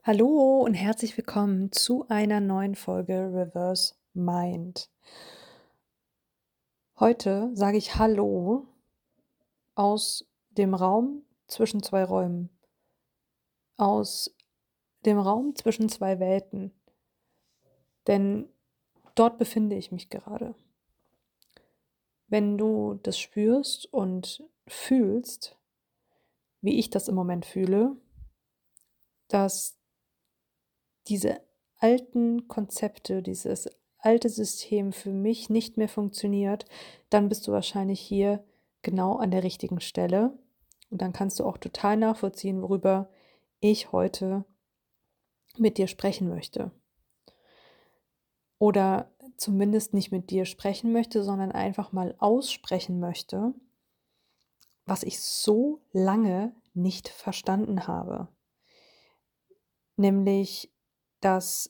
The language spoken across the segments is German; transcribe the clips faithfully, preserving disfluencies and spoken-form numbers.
Hallo und herzlich willkommen zu einer neuen Folge Reverse Mind. Heute sage ich Hallo aus dem Raum zwischen zwei Räumen, aus dem Raum zwischen zwei Welten, denn dort befinde ich mich gerade. Wenn du das spürst und fühlst, wie ich das im Moment fühle, dass diese alten Konzepte, dieses alte System für mich nicht mehr funktioniert, dann bist du wahrscheinlich hier genau an der richtigen Stelle. Und dann kannst du auch total nachvollziehen, worüber ich heute mit dir sprechen möchte. Oder zumindest nicht mit dir sprechen möchte, sondern einfach mal aussprechen möchte, was ich so lange nicht verstanden habe. Nämlich, dass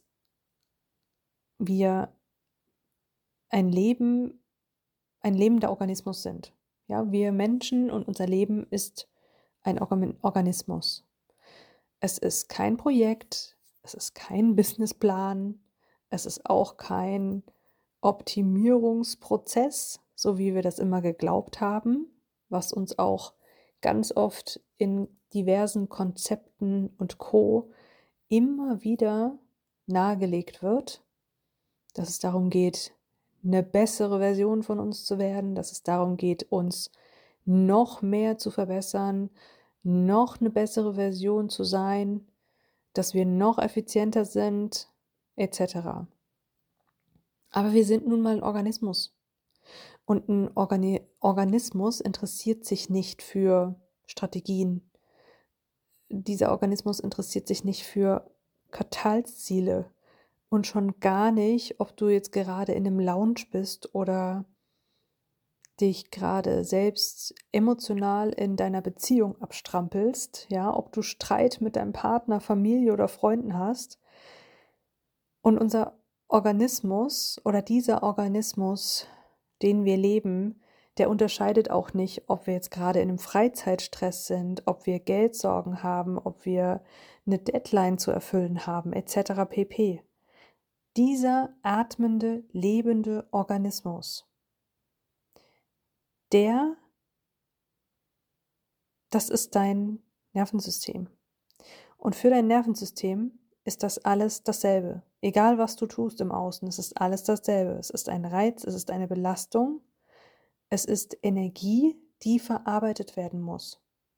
wir ein Leben ein lebender Organismus sind. Ja, wir Menschen und unser Leben ist ein Organ Organismus. Es ist kein Projekt, es ist kein Businessplan, es ist auch kein Optimierungsprozess, so wie wir das immer geglaubt haben, was uns auch ganz oft in diversen Konzepten und Co. immer wieder nahegelegt wird, dass es darum geht, eine bessere Version von uns zu werden, dass es darum geht, uns noch mehr zu verbessern, noch eine bessere Version zu sein, dass wir noch effizienter sind, et cetera. Aber wir sind nun mal ein Organismus und ein Organi Organismus interessiert sich nicht für Strategien. Dieser Organismus interessiert sich nicht für Quartalsziele und schon gar nicht, ob du jetzt gerade in 'nem Lounge bist oder dich gerade selbst emotional in deiner Beziehung abstrampelst, ja, ob du Streit mit deinem Partner, Familie oder Freunden hast. Und unser Organismus oder dieser Organismus, den wir leben, der unterscheidet auch nicht, ob wir jetzt gerade in einem Freizeitstress sind, ob wir Geldsorgen haben, ob wir eine Deadline zu erfüllen haben, et cetera pp. Dieser atmende, lebende Organismus, der das ist dein Nervensystem. Und für dein Nervensystem ist das alles dasselbe. Egal, was du tust im Außen, es ist alles dasselbe. Es ist ein Reiz, es ist eine Belastung, es ist Energie, die verarbeitet werden muss.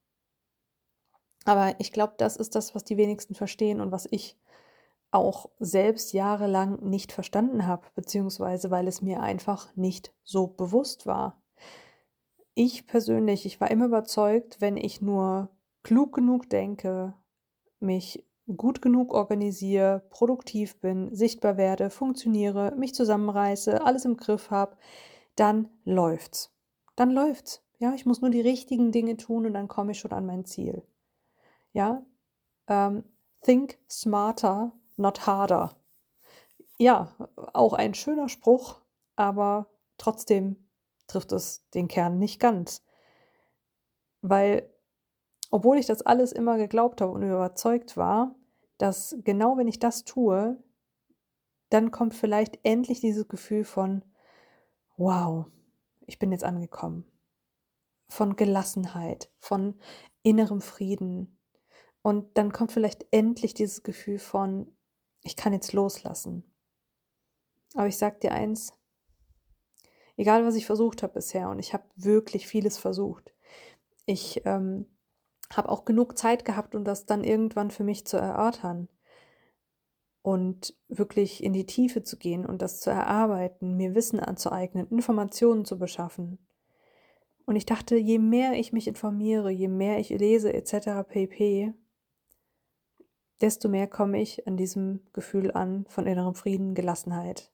Aber ich glaube, das ist das, was die wenigsten verstehen und was ich auch selbst jahrelang nicht verstanden habe, beziehungsweise weil es mir einfach nicht so bewusst war. Ich persönlich, ich war immer überzeugt, wenn ich nur klug genug denke, mich gut genug organisiere, produktiv bin, sichtbar werde, funktioniere, mich zusammenreiße, alles im Griff habe, dann läuft's. Dann läuft's. Ja, ich muss nur die richtigen Dinge tun und dann komme ich schon an mein Ziel. Ja, ähm, think smarter, not harder. Ja, auch ein schöner Spruch, aber trotzdem trifft es den Kern nicht ganz. Weil, obwohl ich das alles immer geglaubt habe und überzeugt war, dass genau wenn ich das tue, dann kommt vielleicht endlich dieses Gefühl von: „Wow, ich bin jetzt angekommen.“ Von Gelassenheit, von innerem Frieden. Und dann kommt vielleicht endlich dieses Gefühl von: „Ich kann jetzt loslassen.“ Aber ich sage dir eins, egal was ich versucht habe bisher, und ich habe wirklich vieles versucht. Ich, ähm, habe auch genug Zeit gehabt, um das dann irgendwann für mich zu erörtern und wirklich in die Tiefe zu gehen und das zu erarbeiten, mir Wissen anzueignen, Informationen zu beschaffen. Und ich dachte, je mehr ich mich informiere, je mehr ich lese et cetera pp., desto mehr komme ich an diesem Gefühl an von innerem Frieden, Gelassenheit.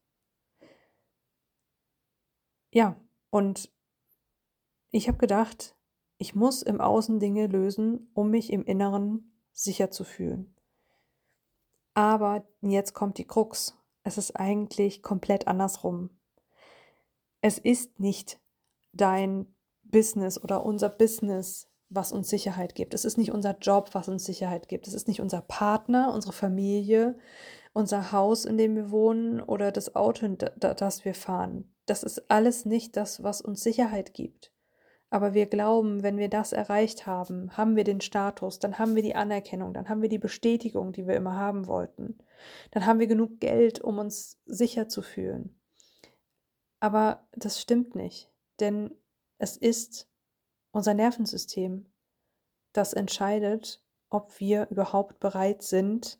Ja, und ich habe gedacht, ich muss im Außen Dinge lösen, um mich im Inneren sicher zu fühlen. Aber jetzt kommt die Krux. Es ist eigentlich komplett andersrum. Es ist nicht dein Business oder unser Business, was uns Sicherheit gibt. Es ist nicht unser Job, was uns Sicherheit gibt. Es ist nicht unser Partner, unsere Familie, unser Haus, in dem wir wohnen oder das Auto, in da das wir fahren. Das ist alles nicht das, was uns Sicherheit gibt. Aber wir glauben, wenn wir das erreicht haben, haben wir den Status, dann haben wir die Anerkennung, dann haben wir die Bestätigung, die wir immer haben wollten. Dann haben wir genug Geld, um uns sicher zu fühlen. Aber das stimmt nicht, denn es ist unser Nervensystem, das entscheidet, ob wir überhaupt bereit sind,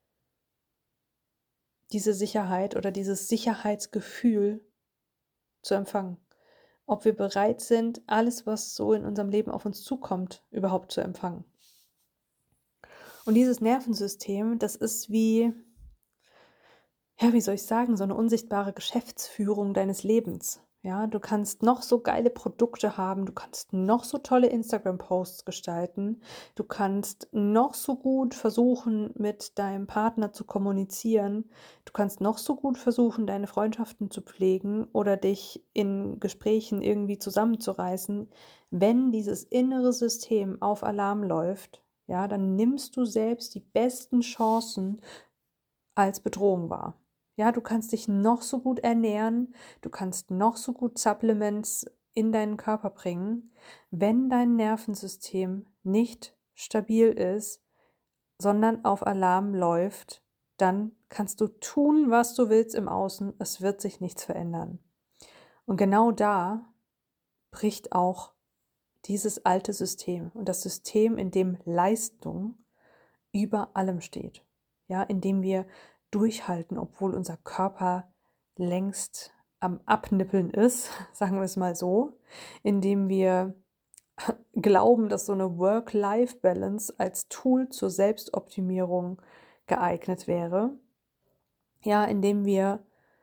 diese Sicherheit oder dieses Sicherheitsgefühl zu empfangen. Ob wir bereit sind, alles, was so in unserem Leben auf uns zukommt, überhaupt zu empfangen. Und dieses Nervensystem, das ist wie, ja, wie soll ich sagen, so eine unsichtbare Geschäftsführung deines Lebens. Ja, du kannst noch so geile Produkte haben, du kannst noch so tolle Instagram-Posts gestalten, du kannst noch so gut versuchen, mit deinem Partner zu kommunizieren, du kannst noch so gut versuchen, deine Freundschaften zu pflegen oder dich in Gesprächen irgendwie zusammenzureißen. Wenn dieses innere System auf Alarm läuft, ja, dann nimmst du selbst die besten Chancen als Bedrohung wahr. Ja, du kannst dich noch so gut ernähren, du kannst noch so gut Supplements in deinen Körper bringen. Wenn dein Nervensystem nicht stabil ist, sondern auf Alarm läuft, dann kannst du tun, was du willst im Außen, es wird sich nichts verändern. Und genau da bricht auch dieses alte System und das System, in dem Leistung über allem steht. Ja, in dem wir durchhalten, obwohl unser Körper längst am Abnippeln ist, sagen wir es mal so, indem wir glauben, dass so eine Work-Life-Balance als Tool zur Selbstoptimierung geeignet wäre. Ja, indem wir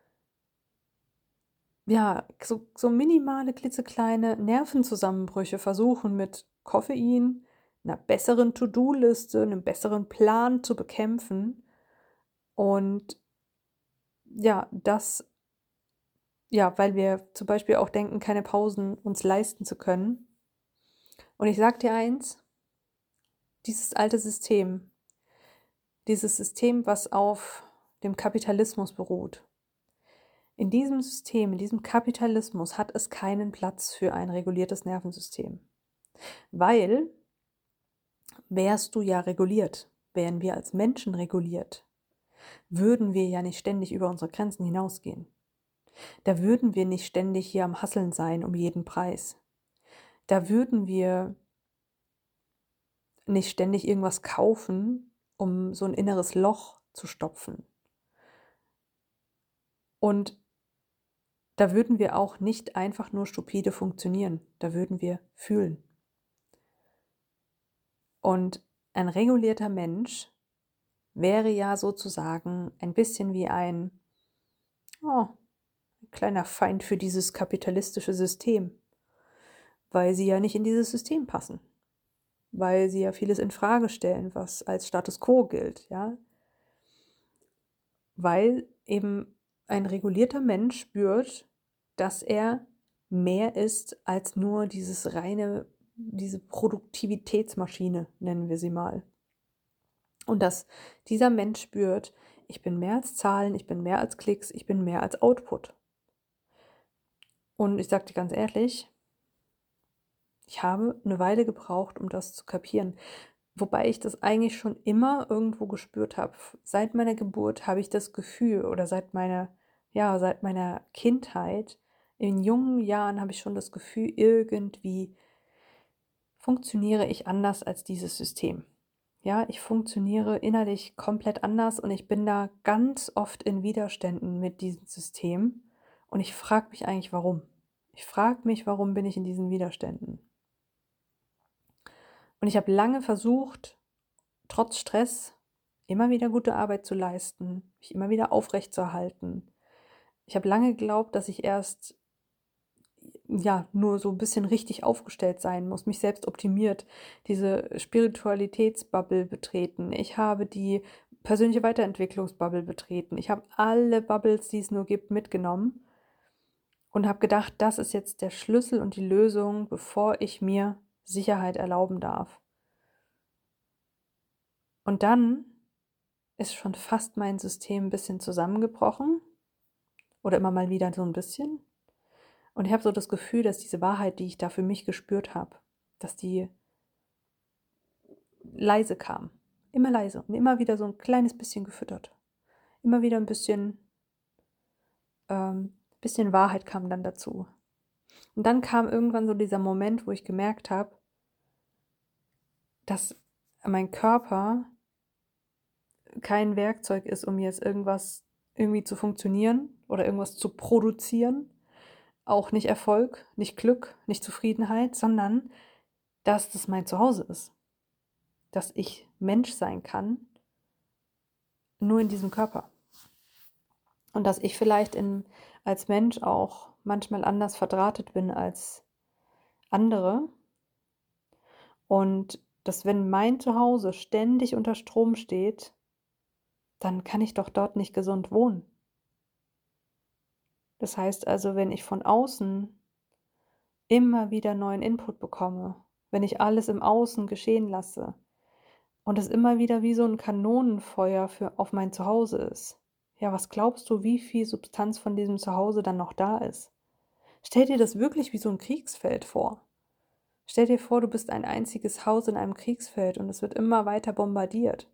ja so, so minimale, klitzekleine Nervenzusammenbrüche versuchen mit Koffein, einer besseren To-Do-Liste, einem besseren Plan zu bekämpfen. Und ja, das, ja, weil wir zum Beispiel auch denken, keine Pausen uns leisten zu können. Und ich sage dir eins, dieses alte System, dieses System, was auf dem Kapitalismus beruht, in diesem System, in diesem Kapitalismus hat es keinen Platz für ein reguliertes Nervensystem. Weil wärst du ja reguliert, wären wir als Menschen reguliert, würden wir ja nicht ständig über unsere Grenzen hinausgehen. Da würden wir nicht ständig hier am Hasseln sein um jeden Preis. Da würden wir nicht ständig irgendwas kaufen, um so ein inneres Loch zu stopfen. Und da würden wir auch nicht einfach nur stupide funktionieren. Da würden wir fühlen. Und ein regulierter Mensch wäre ja sozusagen ein bisschen wie ein, oh, ein kleiner Feind für dieses kapitalistische System, weil sie ja nicht in dieses System passen, weil sie ja vieles in Frage stellen, was als Status quo gilt, ja, weil eben ein regulierter Mensch spürt, dass er mehr ist als nur dieses reine, diese Produktivitätsmaschine, nennen wir sie mal. Und dass dieser Mensch spürt, ich bin mehr als Zahlen, ich bin mehr als Klicks, ich bin mehr als Output. Und ich sage dir ganz ehrlich, ich habe eine Weile gebraucht, um das zu kapieren. Wobei ich das eigentlich schon immer irgendwo gespürt habe. Seit meiner Geburt habe ich das Gefühl oder seit meiner, ja, seit meiner Kindheit, in jungen Jahren habe ich schon das Gefühl, irgendwie funktioniere ich anders als dieses System. Ja, ich funktioniere innerlich komplett anders und ich bin da ganz oft in Widerständen mit diesem System und ich frage mich eigentlich, warum. Ich frage mich, warum bin ich in diesen Widerständen? Und ich habe lange versucht, trotz Stress immer wieder gute Arbeit zu leisten, mich immer wieder aufrechtzuerhalten. Ich habe lange geglaubt, dass ich erst ja nur so ein bisschen richtig aufgestellt sein muss, mich selbst optimiert, diese Spiritualitätsbubble betreten. Ich habe die persönliche Weiterentwicklungsbubble betreten. Ich habe alle Bubbles, die es nur gibt, mitgenommen und habe gedacht, das ist jetzt der Schlüssel und die Lösung, bevor ich mir Sicherheit erlauben darf. Und dann ist schon fast mein System ein bisschen zusammengebrochen oder immer mal wieder so ein bisschen. Und ich habe so das Gefühl, dass diese Wahrheit, die ich da für mich gespürt habe, dass die leise kam. Immer leise und immer wieder so ein kleines bisschen gefüttert. Immer wieder ein bisschen, ähm, bisschen Wahrheit kam dann dazu. Und dann kam irgendwann so dieser Moment, wo ich gemerkt habe, dass mein Körper kein Werkzeug ist, um jetzt irgendwas irgendwie zu funktionieren oder irgendwas zu produzieren. Auch nicht Erfolg, nicht Glück, nicht Zufriedenheit, sondern dass das mein Zuhause ist. Dass ich Mensch sein kann, nur in diesem Körper. Und dass ich vielleicht in, als Mensch auch manchmal anders verdrahtet bin als andere. Und dass wenn mein Zuhause ständig unter Strom steht, dann kann ich doch dort nicht gesund wohnen. Das heißt also, wenn ich von außen immer wieder neuen Input bekomme, wenn ich alles im Außen geschehen lasse und es immer wieder wie so ein Kanonenfeuer für auf mein Zuhause ist, ja, was glaubst du, wie viel Substanz von diesem Zuhause dann noch da ist? Stell dir das wirklich wie so ein Kriegsfeld vor. Stell dir vor, du bist ein einziges Haus in einem Kriegsfeld und es wird immer weiter bombardiert.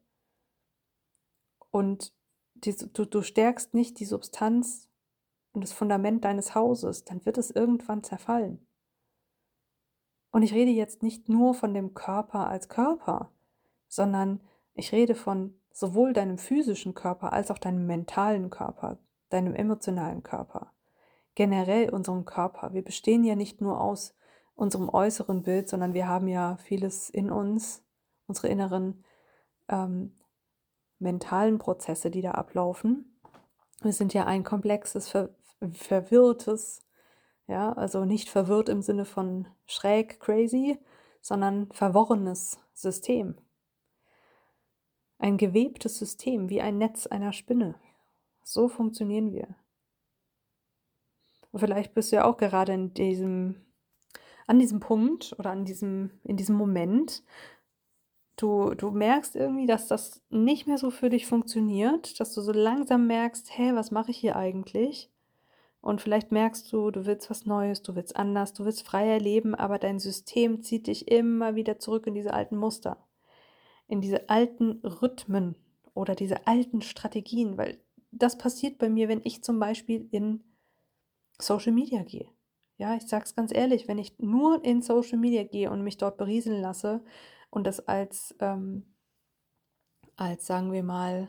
Und die, du, du stärkst nicht die Substanz und das Fundament deines Hauses, dann wird es irgendwann zerfallen. Und ich rede jetzt nicht nur von dem Körper als Körper, sondern ich rede von sowohl deinem physischen Körper als auch deinem mentalen Körper, deinem emotionalen Körper, generell unserem Körper. Wir bestehen ja nicht nur aus unserem äußeren Bild, sondern wir haben ja vieles in uns, unsere inneren ähm, mentalen Prozesse, die da ablaufen. Wir sind ja ein komplexes, ver verwirrtes, ja, also nicht verwirrt im Sinne von schräg, crazy, sondern verworrenes System. Ein gewebtes System, wie ein Netz einer Spinne. So funktionieren wir. Und vielleicht bist du ja auch gerade in diesem, an diesem Punkt oder an diesem, in diesem Moment. Du, du merkst irgendwie, dass das nicht mehr so für dich funktioniert, dass du so langsam merkst, hä, was mache ich hier eigentlich? Und vielleicht merkst du, du willst was Neues, du willst anders, du willst freier leben, aber dein System zieht dich immer wieder zurück in diese alten Muster, in diese alten Rhythmen oder diese alten Strategien, weil das passiert bei mir, wenn ich zum Beispiel in Social Media gehe. Ja, ich sage es ganz ehrlich, wenn ich nur in Social Media gehe und mich dort berieseln lasse und das als, ähm, als sagen wir mal,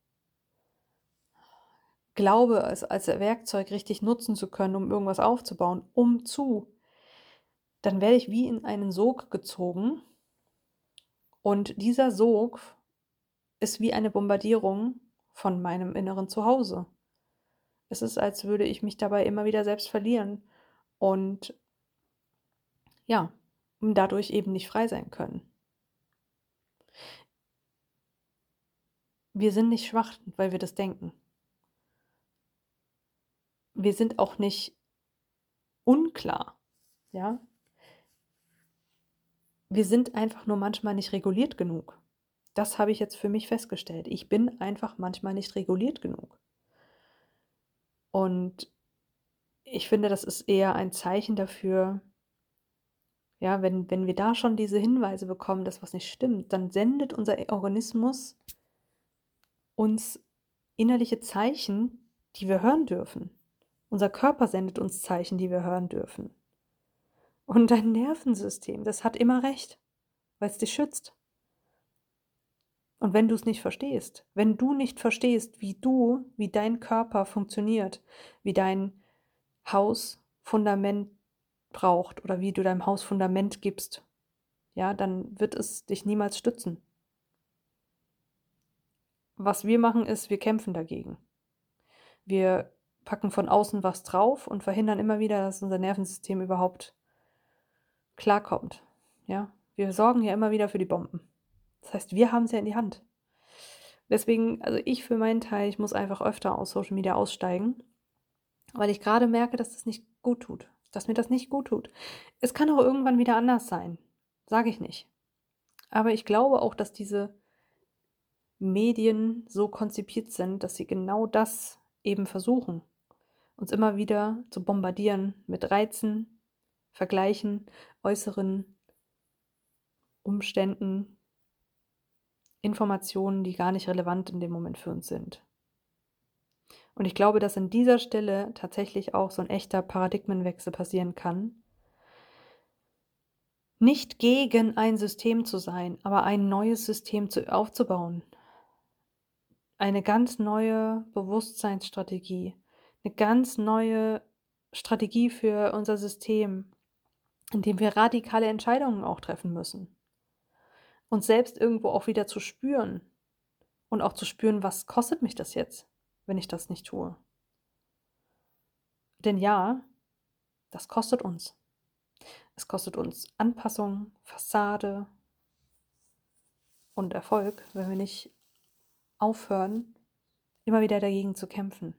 glaube, es als Werkzeug richtig nutzen zu können, um irgendwas aufzubauen, um zu, dann werde ich wie in einen Sog gezogen und dieser Sog ist wie eine Bombardierung von meinem inneren Zuhause. Es ist, als würde ich mich dabei immer wieder selbst verlieren und ja, dadurch eben nicht frei sein können. Wir sind nicht schwach, weil wir das denken. Wir sind auch nicht unklar, ja? Wir sind einfach nur manchmal nicht reguliert genug. Das habe ich jetzt für mich festgestellt. Ich bin einfach manchmal nicht reguliert genug. Und ich finde, das ist eher ein Zeichen dafür, ja, wenn wenn wir da schon diese Hinweise bekommen, dass was nicht stimmt, dann sendet unser Organismus uns innerliche Zeichen, die wir hören dürfen. Unser Körper sendet uns Zeichen, die wir hören dürfen. Und dein Nervensystem, das hat immer recht, weil es dich schützt. Und wenn du es nicht verstehst, wenn du nicht verstehst, wie du, wie dein Körper funktioniert, wie dein Haus Fundament braucht oder wie du deinem Haus Fundament gibst, ja, dann wird es dich niemals stützen. Was wir machen ist, wir kämpfen dagegen. Wir packen von außen was drauf und verhindern immer wieder, dass unser Nervensystem überhaupt klarkommt. Ja, wir sorgen ja immer wieder für die Bomben. Das heißt, wir haben es ja in die Hand. Deswegen, also ich für meinen Teil, ich muss einfach öfter aus Social Media aussteigen, weil ich gerade merke, dass das nicht gut tut, dass mir das nicht gut tut. Es kann auch irgendwann wieder anders sein. Sage ich nicht. Aber ich glaube auch, dass diese Medien so konzipiert sind, dass sie genau das eben versuchen, uns immer wieder zu bombardieren mit Reizen, Vergleichen, äußeren Umständen, Informationen, die gar nicht relevant in dem Moment für uns sind. Und ich glaube, dass an dieser Stelle tatsächlich auch so 'n echter Paradigmenwechsel passieren kann. Nicht gegen ein System zu sein, aber ein neues System zu aufzubauen. Eine ganz neue Bewusstseinsstrategie, 'ne ganz neue Strategie für unser System, in dem wir radikale Entscheidungen auch treffen müssen. Uns selbst irgendwo auch wieder zu spüren und auch zu spüren: „Was kostet mich das jetzt, wenn ich das nicht tue?“ Denn ja, das kostet uns. Es kostet uns Anpassung, Fassade und Erfolg, wenn wir nicht aufhören, immer wieder dagegen zu kämpfen.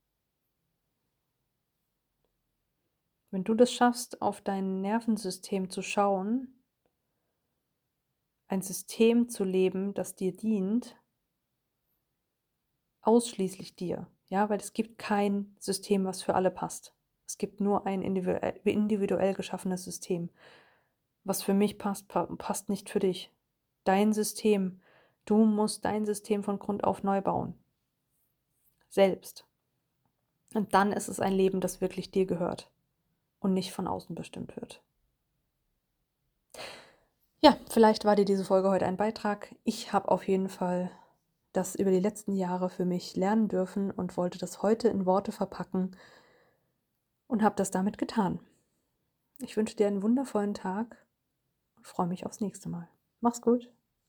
Wenn du das schaffst, auf dein Nervensystem zu schauen ein System zu leben, das dir dient ausschließlich dir, ja, weil es gibt kein System, was für alle passt. Es gibt nur ein individuell individuell geschaffenes System. Was für mich passt, pa passt nicht für dich. Dein System. Du musst dein System von Grund auf neu bauen. Selbst. Und dann ist es ein Leben, das wirklich dir gehört und nicht von außen bestimmt wird. Ja, vielleicht war dir diese Folge heute ein Beitrag. Ich habe auf jeden Fall das über die letzten Jahre für mich lernen dürfen und wollte das heute in Worte verpacken und habe das damit getan. Ich wünsche dir einen wundervollen Tag und freue mich aufs nächste Mal. Mach's gut.